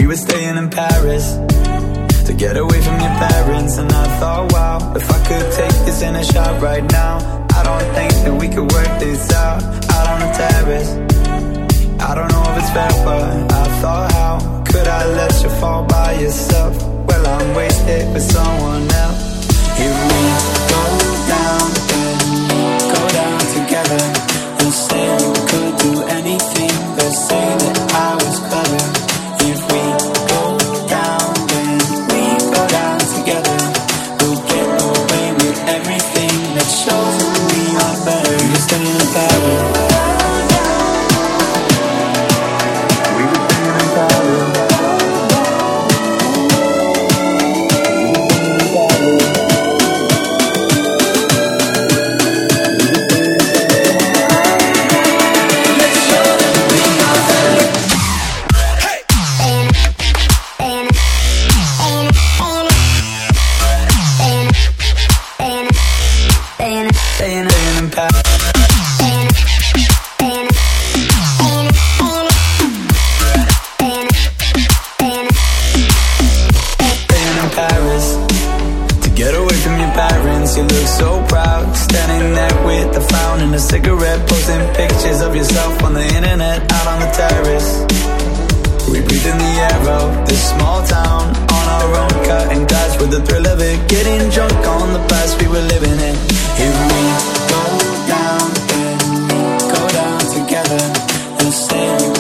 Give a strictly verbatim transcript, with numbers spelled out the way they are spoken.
were staying in Paris to get away from your parents. And I thought, wow, if I could take this in a shot right now, I don't think that we could work this out. Out on the terrace, I don't know if it's fair, but I thought, how could I let you fall by yourself? Well, I'm wasted with someone else. If we go down, then go down together. And say we could do anything, but say that I was clever. If we go down, then we go down together. We'll get away with everything that shows that we are better. We were staying in Paris. We were staying in Paris. You look so proud, standing there with a frown and a cigarette, posting pictures of yourself on the internet, out on the terrace. We breathe in the air of this small town, on our own, cutting glass with the thrill of it, getting drunk on the past we were living in. If we go down, then we go down together, and say we